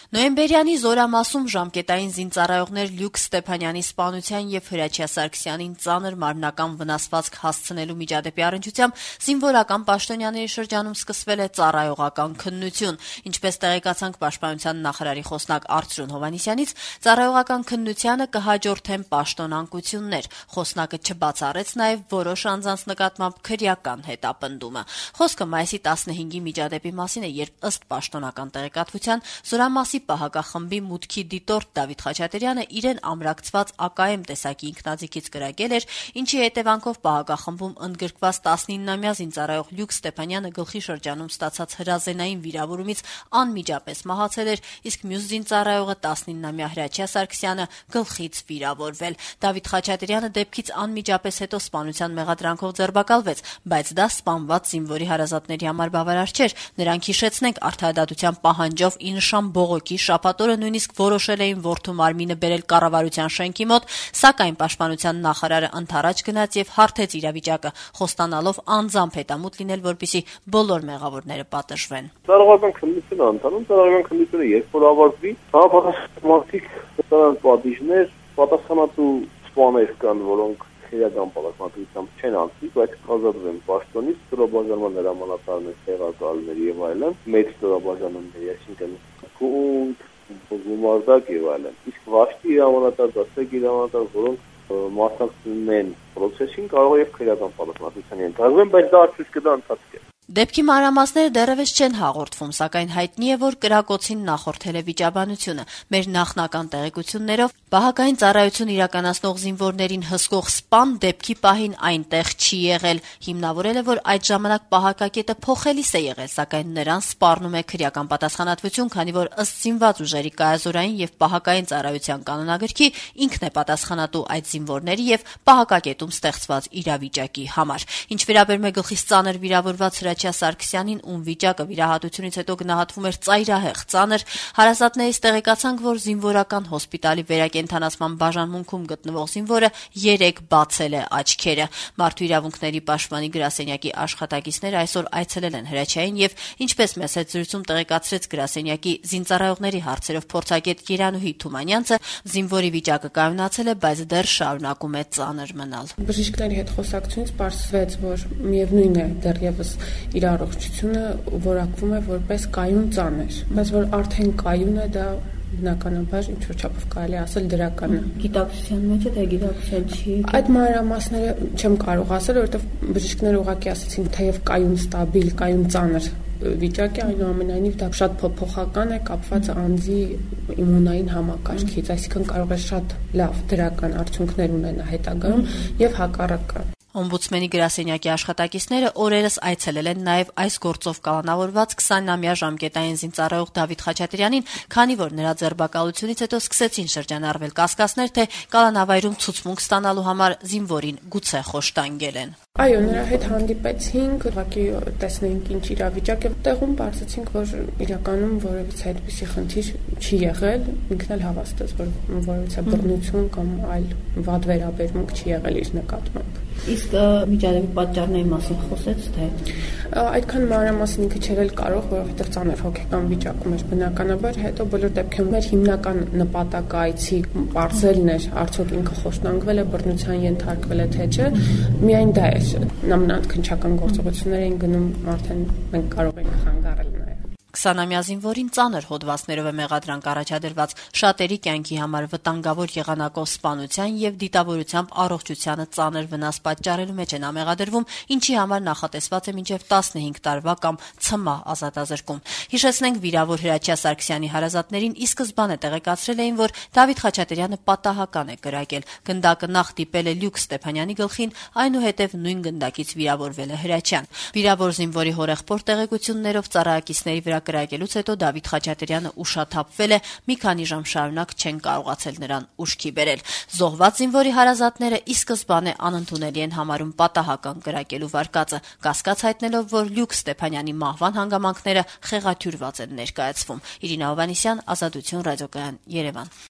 Նոյեմբերյանի Զորամասում ժամկետային զինծառայողներ Լյուկ Ստեփանյանի սպանության եւ Հրաչյա Սարգսյանին ծանր մարմնական վնասվածք հասցնելու միջադեպի առնչությամբ զինվորական պաշտոնյաների շրջանում սկսվել է ծառայողական քննություն։ Ինչպես տեղեկացանք Պաշտպանության նախարարի խոսնակ Արծրուն Հովհաննիսյանից, ծառայողական քննությանը կհաջորդեն պաշտոնանկություններ։ Խոսնակը չբացառեց նաեւ որոշ անձանց նկատմամբ քրեական հետապնդումը։ Խոսքը մայիսի 15-ի միջադեպի մասին է, երբ ըստ պաշտոնական տեղեկատվության Զորամասի պահակախմբի մուտքի դիտորդ Դավիթ Խաչատրյանը իրեն ամրակցված ԱԿՄ տեսակի ինքնաձիգից կրակել էր, ինչի հետևանքով պահակախմբում ընդգրկված 19-ամյա զինծառայող Լյուկ Ստեփանյանը գլխի շրջանում ստացած հրազենային վիրավորումից անմիջապես մահացել էր, իսկ մյուս զինծառայողը 19-ամյա Հրաչյա Սարգսյանը գլխից վիրավորվել։ Դավիթ Խաչատրյանը դեպքից անմիջապես հետո սպանության մեղադրանքով ձերբակալվեց, բայց դա սպանված զինվորի հարազատների համար բավարար չէր։ Նրանք հիշեցնենք արդարադատության պահանջով ի նշան բողոքի շաբաթ օրը նույնիսկ որոշել էին որդու մարմինը բերել կառավարության շենքի մոտ, սակայն Պաշտպանության նախարարը ընդառաջ գնաց եւ հարթեց իրավիճակը, խոստանալով անձամբ հետամուտ լինել, որպեսզի բոլոր մեղավորները պատժվեն։ Ծառայողական քննություն անդանում, ծառայողական քննությունը երբ որ ավարտվի, հավաքականացիկ պատիժներ, պատասխանատու սպաներ կան, որոնք քրեական պաշտպանությամբ չեն անցնի, բայց կազատվեն պաշտոնից, ստորաբաժանման հրամանատարներ, տեղակալներ եւ այլն, մեծ ստորաբաժանումներ, այսինքն կունտ, գումարտակ եւ այլն։ Իսկ վաշտի հրամանատար, դասակ հրամանատար, որոնք մասնակցում են process-ին, կարող է եւ քրեական պաշտպանության ենթարկվեն, բայց դա արդյունք կդա ընթացք է։ Դեպքի մանրամասները դեռևս չեն հաղորդվում, սակայն հայտնի է, որ կրակոցին նախորդել է վիճաբանությունը։ Մեր նախնական տեղեկություններով պահակային ծառայություն իրականացնող զինվորներին հսկող սպան դեպքի պահին այնտեղ չի եղել։ Հիմնավորել է, որ այդ ժամանակ պահակակետը փոխելիս է եղել, սակայն նրան սպառնում է քրեական պատասխանատվություն, քանի որ ըստ զինված ուժերի կայազորային եւ պահակային ծառայության կանոնագրքի ինքն է պատասխանատու այդ զինվորների եւ պահակակետում ստեղծված իրավիճակի համար։ Ինչ վերաբերում է գլխից ծանր վիրավորված Հրաչյա Սարգսյանին, ում վիճակը վիրահատությունից հետո գնահատվում էր ծայրահեղ ծանր, հարազատներից տեղեկացանք, որ զինվորական հոսպիտալի վերակենդանացման բաժանմունքում գտնվող զինվորը 3 բացել է աչքերը։ Մարդու իրավունքների պաշտպանի գրասենյակի աշխատակիցները այսօր այցելել են Հրաչյային եւ, ինչպես մեծ հետ զրույցում տեղեկացրեց գրասենյակի զինծառայողների հարցերով փորձագետ Երանուհի Թումանյանցը, զինվորի վիճակը կայունացել է, բայց դեռ շարունակում է ծանր մնալ։ Բժիշկների հետ խոսակցությունից պարզվեց, որ միևնույն է դեռևս իր առողջությունը որակվում է որպես կայուն ծանր, բայց որ արդեն կայուն է, դա բնականաբար ինչ որ չափով կարելի ասել դրական է։ Գիտակցության մեջ է, թե գիտակցության չի։ Այդ մանրամասները չեմ կարող ասել, որովհետև բժիշկները ուղղակի ասացին, թեև կայուն ստաբիլ, կայուն ծանր վիճակի, այնուամենայնիվ դա շատ փոփոխական է, կապված անձի իմունային համակարգից, այսինքն կարող է շատ լավ դրական արդյունքներ ունենա հետագայում եւ հակառակը։ Օմբուդսմենի գրասենյակի աշխատակիցները օրերս այցելել են նաև այս գործով կալանավորված 20-ամյա ժամկետային զինծառայող Դավիթ Խաչատրյանին, քանի որ նրա ձերբակալությունից հետո սկսեցին շրջանառվել կասկածներ, թե կալանավայրում ցուցմունք ստանալու համար զինվորին գուցե խոշտանգել են։ Այո, նրա հետ հանդիպեցինք, ուղղակի տեսնեինք ինչ իրավիճակ է, տեղում պարզեցինք, որ իրականում որևիցե այդպիսի խնդիր չի եղել, ինքն էլ հավաստեց, որ որևիցե բռնություն կամ այլ վատ վերաբերմունք չի եղել իր նկատմամբ։ Իսկ միջադեպի պատճառների մասին խոսեց, թե այդքան մանրամասն ինքը չէր էլ կարող, որովհետև ծանր հոգեկան վիճակում էր բնականաբար, հետո բոլոր դեպքերում մեր հիմնական նպատակը այցի պարզելն էր, արդյոք ինքը խոշտանգվել է, բռնության ենթարկվել է, թե չէ, միայն դա էր։ Նմանած քննչական գործողություններ էին գնում, արդեն մենք կարող ենք խանգարել նաև։ 20-ամյա զինվորին ծանր հոդվածներով է մեղադրանք առաջադրված շատերի կյանքի համար վտանգավոր եղանակով սպանության եւ դիտավորությամբ առողջությանը ծանր վնաս պատճառելու մեջ են ամեղադրվում, ինչի համար նախատեսված է մինչեւ 15 տարվա կամ ցմահ ազատազրկում։ Հիշեցնենք, վիրավոր Հրաչյա Սարգսյանի հարազատներին ի սկզբանե տեղեկացրել էին, որ Դավիթ Խաչատրյանը պատահական է կրակել։ Գնդակը նախ դիպել է Լյուկ Ստեփանյանի գլխին, այնուհետև նույն գնդակից վիրավորվել է Հրաչյան։ Վիրավոր զինվորի հորեղբոր տեղեկություններով ծառայակիցների վրա կրակելուց հետո Դավիթ Խաչատրյանը ուշաթափվել է, մի քանի ժամ շարունակ չեն կարողացել նրան ուշքի բերել։ Զոհված զինվորի հարազատները ի սկզբանե անընդունելի են համարում պատահական կրակելու վարկածը, կասկած հայտնելով, որ Լյուկ Ստեփանյանի մահվան հանգամանքները խեղաթյուրված են ներկայացվում։ Իրինա Հովհաննիսյան, Ազատություն ռադիոկայան, Երևան։